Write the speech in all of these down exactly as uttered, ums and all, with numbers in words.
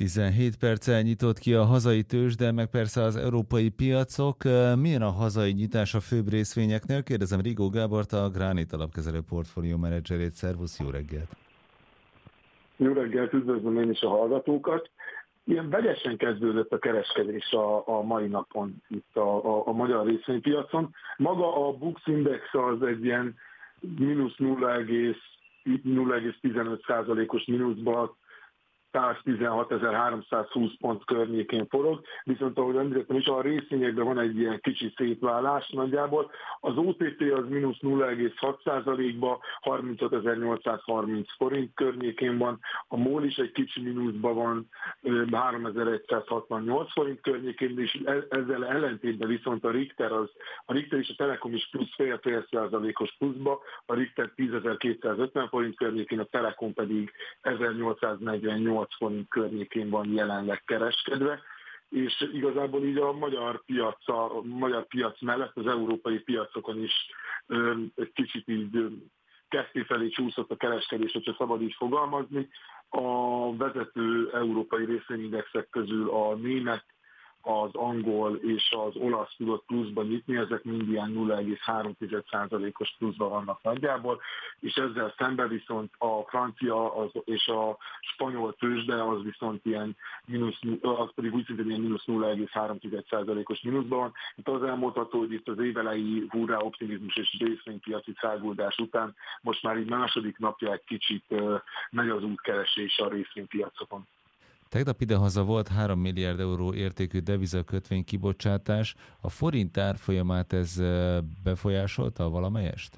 tizenhét perccel nyitott ki a hazai tőzsde, meg persze az európai piacok. Milyen a hazai nyitás a főbb részvényeknél? Kérdezem Rigó Gábort, a Granit alapkezelő portfólió menedzserét. Szervusz, jó reggelt! Jó reggelt, üdvözlöm én is a hallgatókat. Ilyen vegyesen kezdődött a kereskedés a, a mai napon itt a, a, a magyar részvénypiacon. Maga a Bux Index az egy ilyen mínusz nulla egész tizenöt százalékos mínuszban száztizenhatezer-háromszázhúsz pont környékén forog, viszont ahogy említettem is, a részvényekben van egy ilyen kicsi szétválás nagyjából. Az o té pé az mínusz nulla egész hat százalékban harmincötezer-nyolcszázharminc forint környékén van, a MOL is egy kicsi mínuszban van háromezer-egyszázhatvannyolc forint környékén, és ezzel ellentétben viszont a Richter, az, a Richter és a Telekom is plusz fél-fél százalékos pluszba, a Richter tízezer-kétszázötven forint környékén, a Telekom pedig ezernyolcszáznegyvennyolc forint környékén van jelenleg kereskedve, és igazából így a magyar piac, a magyar piac mellett az európai piacokon is ö, egy kicsit így kezdté felé csúszott a kereskedés, hogyha szabad így fogalmazni. A vezető európai részvényindexek közül a német, az angol és az olasz tudott pluszban nyitni, ezek mind ilyen nulla egész három százalékos pluszban vannak nagyjából, és ezzel szemben viszont a francia az, és a spanyol tőzsde az viszont ilyen mínusz, az pedig úgy szintén ilyen mínusz nulla egész három százalékos mínuszban van. Itt az elmondható, hogy itt az évelei hurrá optimizmus és részvénypiaci száguldás után most már így második napja egy kicsit megy az útkeresés a részvénypiacokon. Tegnap idehaza volt három milliárd euró értékű devizakötvény kibocsátás. A forint árfolyamát ez befolyásolta valamelyest?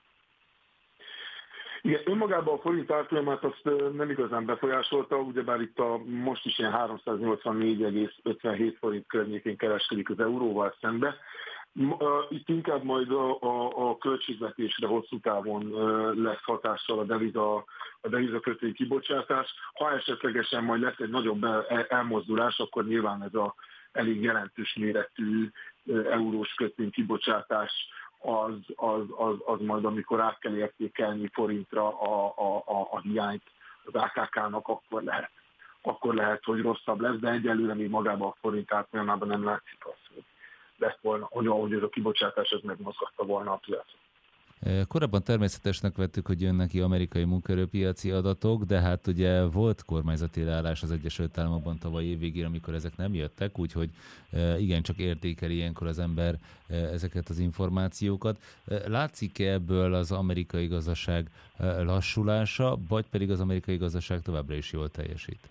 Igen, önmagában a forint árfolyamát azt nem igazán befolyásolta, ugyebár itt a, most is ilyen háromszáznyolcvannégy egész ötvenhét forint környékén kereskedik az euróval szembe. Itt inkább majd a, a, a költségvetésre hosszú távon lesz hatással a deviza, a devizakötvény kibocsátás. Ha esetlegesen majd lesz egy nagyobb elmozdulás, akkor nyilván ez a elég jelentős méretű eurós kötvény kibocsátás az, az, az, az majd, amikor át kell értékelni forintra a, a, a, a hiányt az á ká ká-nak, akkor lehet, akkor lehet, hogy rosszabb lesz, de egyelőre még magában a forint árfolyamában nem látszik az, hogy lett volna, hogy ez a kibocsátás ez megmozgatta volna a piacot. Korábban természetesnek vettük, hogy jönnek ki amerikai munkaerőpiaci adatok, de hát ugye volt kormányzati leállás az Egyesült Államokban tavaly év végén, amikor ezek nem jöttek, úgyhogy igencsak értékeli ilyenkor az ember ezeket az információkat. Látszik-e ebből az amerikai gazdaság lassulása, vagy pedig az amerikai gazdaság továbbra is jól teljesít?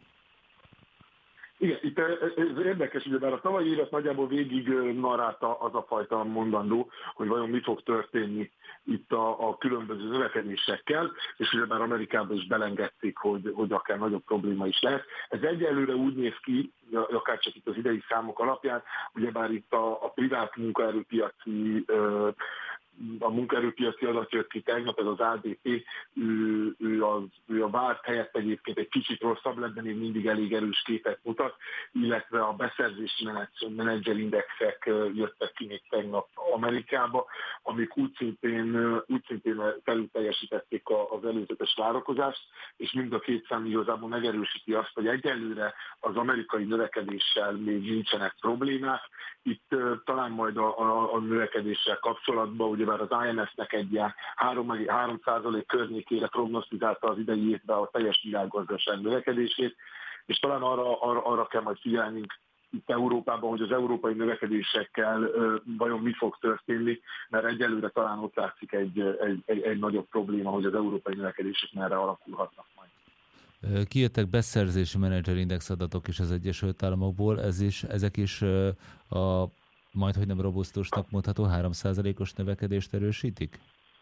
Igen, itt ez érdekes, ugye bár a tavalyi évet nagyjából végig narrálta az a fajta mondandó, hogy vajon mi fog történni itt a, a különböző növekedésekkel, és ugye bár Amerikában is belengedték, hogy, hogy akár nagyobb probléma is lehet. Ez egyelőre úgy néz ki, akár csak itt az idei számok alapján, ugyebár itt a, a privát munkaerőpiaci a munkaerőpiaci adat jött ki tegnap, ez az á dé pé, ő, ő, az, ő a várt helyett egyébként egy kicsit rosszabb lett, de még mindig elég erős képet mutat, illetve a beszerzési menedzserindexek jöttek ki még tegnap Amerikába, amik úgy szintén, úgy szintén felül teljesítették az előzetes várakozást, és mind a két szám igazából megerősíti azt, hogy egyelőre az amerikai növekedéssel még nincsenek problémák. Itt uh, talán majd a, a, a növekedéssel kapcsolatban, ugyebár az i em ef-nek egy ilyen három százalék környékére prognosztizálta az idei évben a teljes világgazdaság növekedését, és talán arra, arra, arra kell majd figyelnünk itt Európában, hogy az európai növekedésekkel uh, vajon mi fog történni, mert egyelőre talán ott látszik egy, egy, egy, egy nagyobb probléma, hogy az európai növekedések merre alakulhatnak majd. Kijöttek beszerzési menedzserindex adatok is az Egyesült Államokból, ez is, ezek is a majdhogy nem robusztusnak mondható három százalékos növekedést erősítik?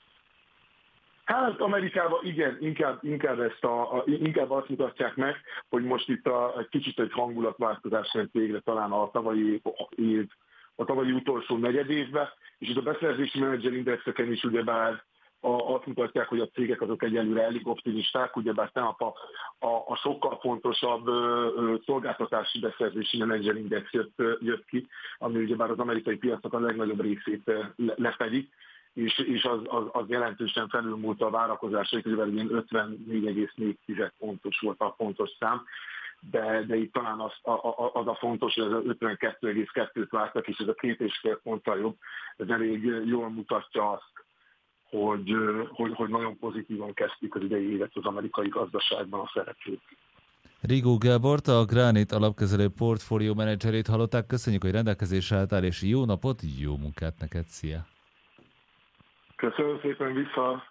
Hát Amerikában igen, inkább, inkább, ezt a, a, inkább azt mutatják meg, hogy most itt a, egy kicsit egy hangulatváltozás ment végre talán a tavalyi év, a tavalyi utolsó negyedévben, és itt a beszerzési menedzserindexeken is ugyebár A, azt mutatják, hogy a cégek azok egyelőre elég optimisták, ugyebár tegnap a, a, a sokkal fontosabb ö, ö, szolgáltatási beszerzési menedzserindex jött, jött ki, ami ugyebár az amerikai piacnak a legnagyobb részét le, lefedi, és, és az, az, az jelentősen felülmúlta a várakozásait, hogy ilyen ötvennégy egész négy pontos volt a pontos szám. de, de itt talán az a, a, az a fontos, hogy az ötvenkettő egész kettőt vártak, és ez a két és fél ponttal jobb, ez elég jól mutatja azt, hogy, hogy, hogy nagyon pozitívan kezdték az idei évet az amerikai gazdaságban a szereplők. Rigó Gábort, a Granite alapkezelő portfólió menedzserét hallották. Köszönjük, hogy rendelkezésre álltál, és jó napot, jó munkát neked, szia! Köszönöm szépen, vissza!